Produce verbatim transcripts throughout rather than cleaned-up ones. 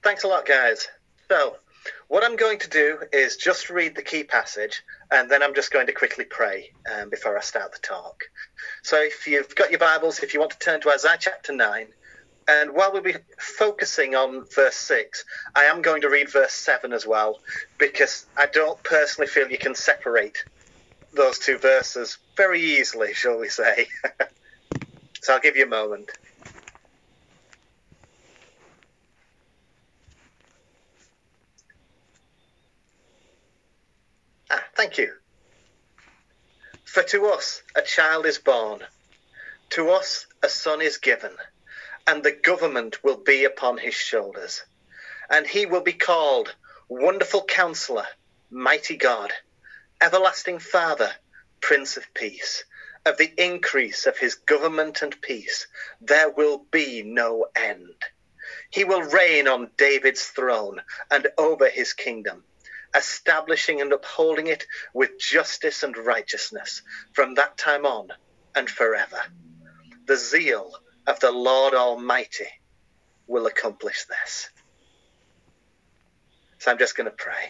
Thanks a lot, guys. So, what I'm going to do is just read the key passage, and then I'm just going to quickly pray um, before I start the talk. So, if you've got your Bibles, if you want to turn to Isaiah chapter nine, and while we'll be focusing on verse six, I am going to read verse seven as well, because I don't personally feel you can separate those two verses very easily, shall we say. So I'll give you a moment. Ah, thank you. For to us a child is born, to us a son is given, and the government will be upon his shoulders. And he will be called Wonderful Counselor, Mighty God, Everlasting Father, Prince of Peace. Of the increase of his government and peace there will be no end. He will reign on David's throne and over his kingdom, establishing and upholding it with justice and righteousness from that time on and forever. The zeal of the Lord Almighty will accomplish this. So I'm just going to pray.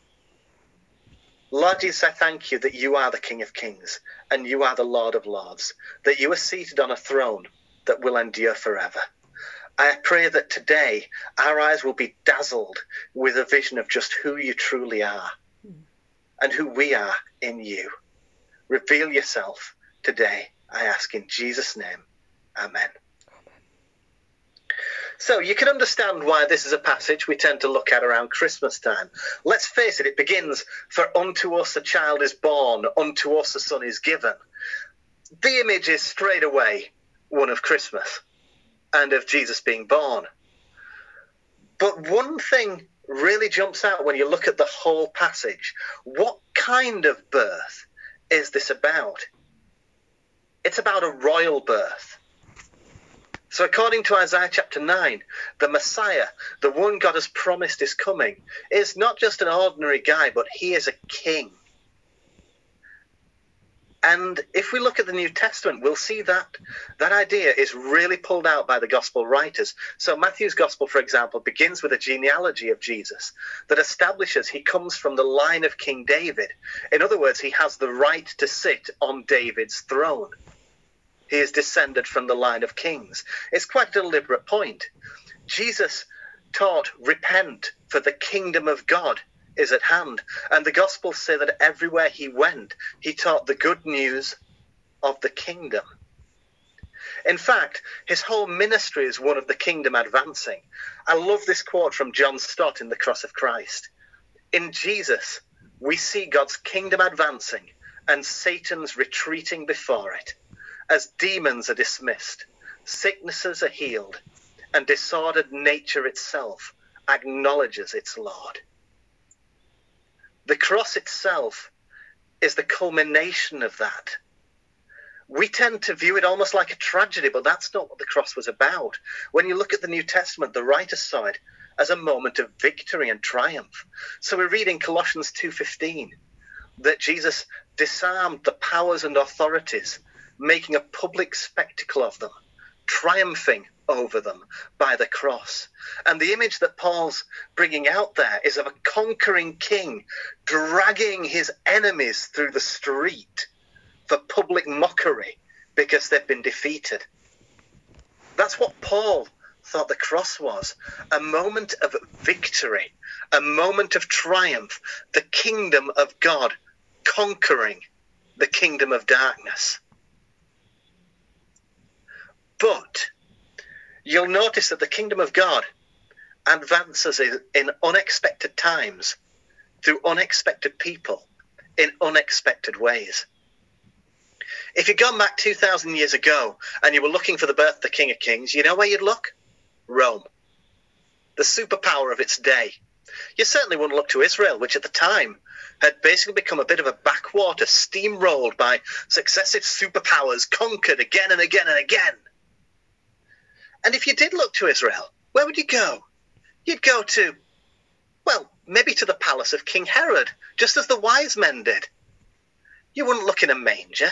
Lord Jesus, I thank you that you are the King of Kings and you are the Lord of Lords, that you are seated on a throne that will endure forever. I pray that today our eyes will be dazzled with a vision of just who you truly are and who we are in you. Reveal yourself today, I ask in Jesus' name. Amen. So you can understand why this is a passage we tend to look at around Christmas time. Let's face it, it begins, for unto us a child is born, unto us a son is given. The image is straight away one of Christmas and of Jesus being born. But one thing really jumps out when you look at the whole passage. What kind of birth is this about? It's about a royal birth. So according to Isaiah chapter nine, the Messiah, the one God has promised is coming, is not just an ordinary guy, but he is a king. And if we look at the New Testament, we'll see that that idea is really pulled out by the gospel writers. So Matthew's gospel, for example, begins with a genealogy of Jesus that establishes he comes from the line of King David. In other words, he has the right to sit on David's throne. He is descended from the line of kings. It's quite a deliberate point. Jesus taught, repent, for the kingdom of God is at hand. And the Gospels say that everywhere he went, he taught the good news of the kingdom. In fact, his whole ministry is one of the kingdom advancing. I love this quote from John Stott in The Cross of Christ. In Jesus, we see God's kingdom advancing and Satan's retreating before it. As demons are dismissed, sicknesses are healed, and disordered nature itself acknowledges its Lord. The cross itself is the culmination of that. We tend to view it almost like a tragedy, but that's not what the cross was about. When you look at the New Testament, the writers saw it as a moment of victory and triumph. So we read in Colossians two fifteen that Jesus disarmed the powers and authorities, making a public spectacle of them, triumphing over them by the cross. And the image that Paul's bringing out there is of a conquering king dragging his enemies through the street for public mockery because they've been defeated. That's what Paul thought the cross was, a moment of victory, a moment of triumph, the kingdom of God conquering the kingdom of darkness. But you'll notice that the kingdom of God advances in unexpected times, through unexpected people, in unexpected ways. If you'd gone back two thousand years ago and you were looking for the birth of the King of Kings, you know where you'd look? Rome, the superpower of its day. You certainly wouldn't look to Israel, which at the time had basically become a bit of a backwater, steamrolled by successive superpowers, conquered again and again and again. And if you did look to Israel, where would you go? You'd go to, well, maybe to the palace of King Herod, just as the wise men did. You wouldn't look in a manger.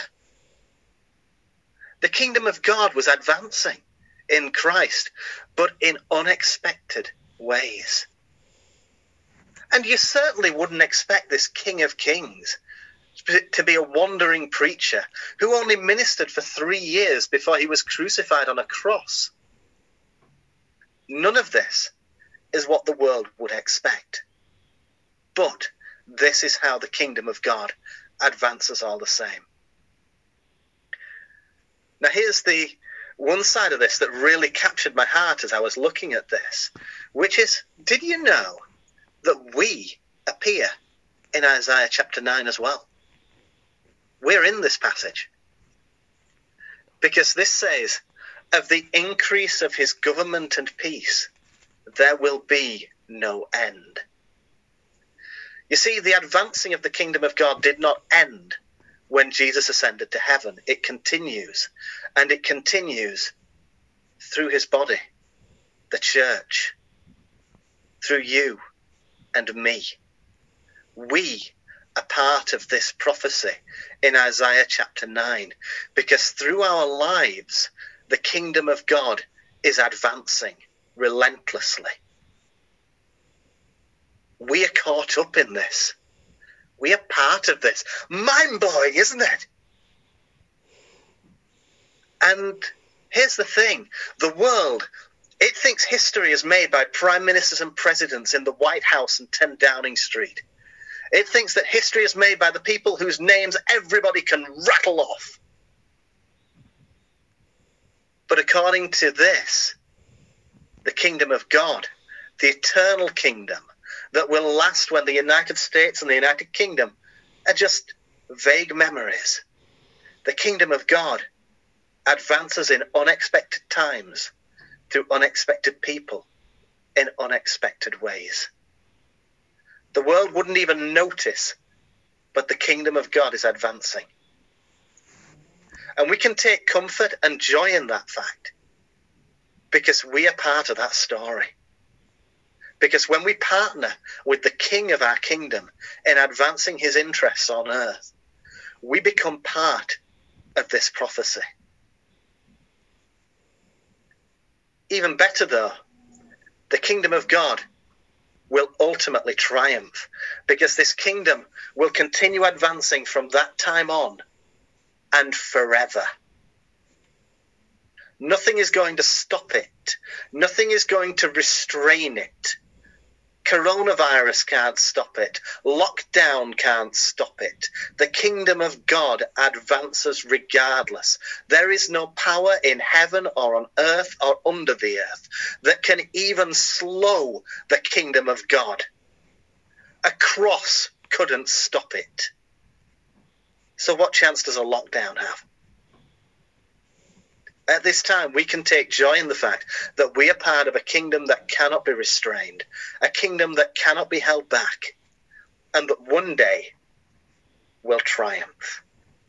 The kingdom of God was advancing in Christ, but in unexpected ways. And you certainly wouldn't expect this King of Kings to be a wandering preacher who only ministered for three years before he was crucified on a cross. None of this is what the world would expect. But this is how the kingdom of God advances all the same. Now here's the one side of this that really captured my heart as I was looking at this, which is, did you know that we appear in Isaiah chapter nine as well? We're in this passage. Because this says, of the increase of his government and peace, there will be no end. You see, the advancing of the kingdom of God did not end when Jesus ascended to heaven. It continues, and it continues through his body, the church, through you and me. We are part of this prophecy in Isaiah chapter nine, because through our lives, the kingdom of God is advancing relentlessly. We are caught up in this. We are part of this. Mind-blowing, isn't it? And here's the thing. The world, it thinks history is made by prime ministers and presidents in the White House and ten Downing Street. It thinks that history is made by the people whose names everybody can rattle off. But according to this, the kingdom of God, the eternal kingdom that will last when the United States and the United Kingdom are just vague memories, the kingdom of God advances in unexpected times through unexpected people in unexpected ways. The world wouldn't even notice, but the kingdom of God is advancing. And we can take comfort and joy in that fact, because we are part of that story. Because when we partner with the King of our kingdom in advancing his interests on earth, we become part of this prophecy. Even better though, the kingdom of God will ultimately triumph, because this kingdom will continue advancing from that time on and forever. Nothing is going to stop it. Nothing is going to restrain it. Coronavirus can't stop it. Lockdown can't stop it. The kingdom of God advances regardless. There is no power in heaven or on earth or under the earth that can even slow the kingdom of God. A cross couldn't stop it. So what chance does a lockdown have? At this time, we can take joy in the fact that we are part of a kingdom that cannot be restrained, a kingdom that cannot be held back, and that one day will triumph.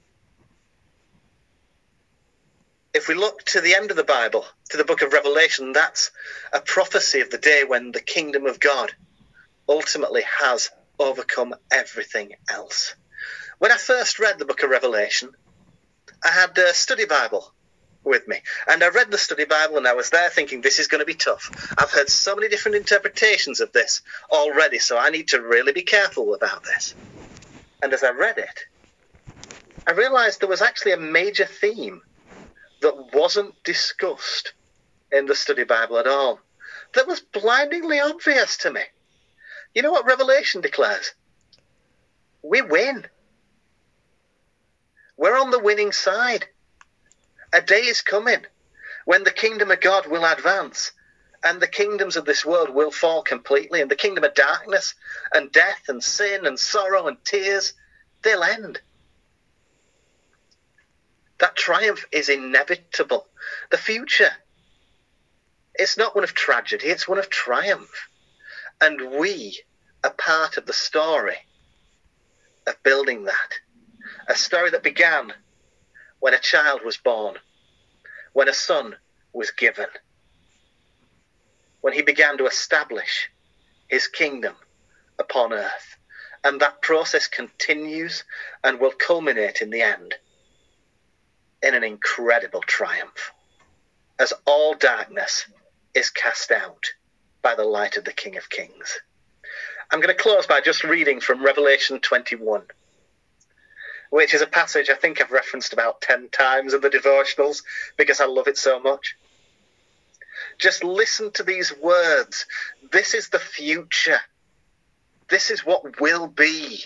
If we look to the end of the Bible, to the book of Revelation, that's a prophecy of the day when the kingdom of God ultimately has overcome everything else. When I first read the book of Revelation, I had a study Bible with me, and I read the study Bible, and I was there thinking, this is going to be tough. I've heard so many different interpretations of this already, so I need to really be careful about this. And as I read it, I realized there was actually a major theme that wasn't discussed in the study Bible at all, that was blindingly obvious to me. You know what Revelation declares? We win. We're on the winning side. A day is coming when the kingdom of God will advance, and the kingdoms of this world will fall completely, and the kingdom of darkness and death and sin and sorrow and tears, they'll end. That triumph is inevitable. The future, it's not one of tragedy, it's one of triumph. And we are part of the story of building that. A story that began when a child was born, when a son was given, when he began to establish his kingdom upon earth. And that process continues and will culminate in the end in an incredible triumph, as all darkness is cast out by the light of the King of Kings. I'm going to close by just reading from Revelation twenty-one, which is a passage I think I've referenced about ten times in the devotionals because I love it so much. Just listen to these words. This is the future. This is what will be.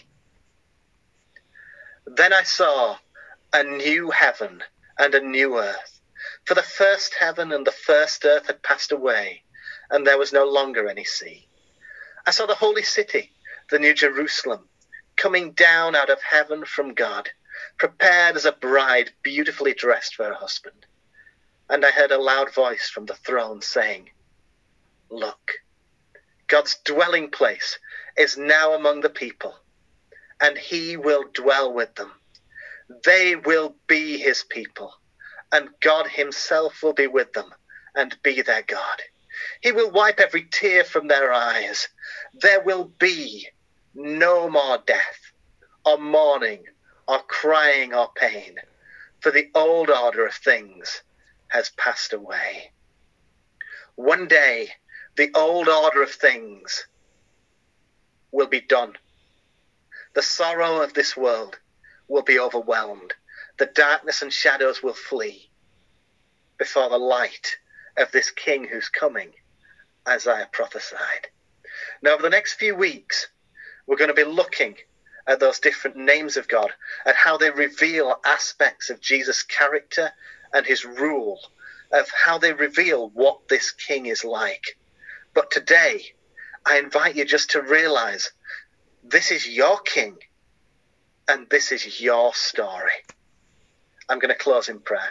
Then I saw a new heaven and a new earth. For the first heaven and the first earth had passed away, and there was no longer any sea. I saw the holy city, the new Jerusalem, coming down out of heaven from God, prepared as a bride beautifully dressed for her husband. And I heard a loud voice from the throne saying, "Look, God's dwelling place is now among the people, and he will dwell with them. They will be his people, and God himself will be with them and be their God. He will wipe every tear from their eyes. There will be no more death, or mourning, or crying, or pain, for the old order of things has passed away." One day, the old order of things will be done. The sorrow of this world will be overwhelmed. The darkness and shadows will flee before the light of this King who's coming, Isaiah prophesied. Now, over the next few weeks, we're going to be looking at those different names of God, at how they reveal aspects of Jesus' character and his rule, of how they reveal what this King is like. But today, I invite you just to realize this is your King and this is your story. I'm going to close in prayer.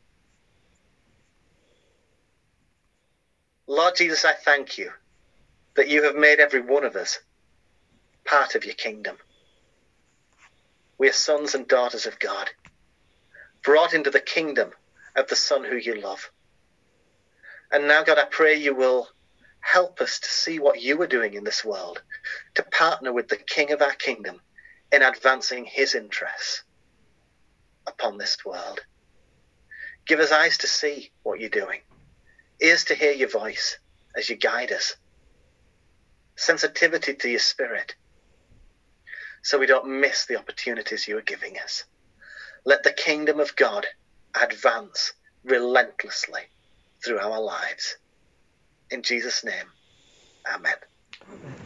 Lord Jesus, I thank you that you have made every one of us part of your kingdom. We are sons and daughters of God, brought into the kingdom of the Son who you love. And now, God, I pray you will help us to see what you are doing in this world, to partner with the King of our kingdom in advancing his interests upon this world. Give us eyes to see what you're doing, ears to hear your voice as you guide us, sensitivity to your spirit, so we don't miss the opportunities you are giving us. Let the kingdom of God advance relentlessly through our lives. In Jesus' name, amen.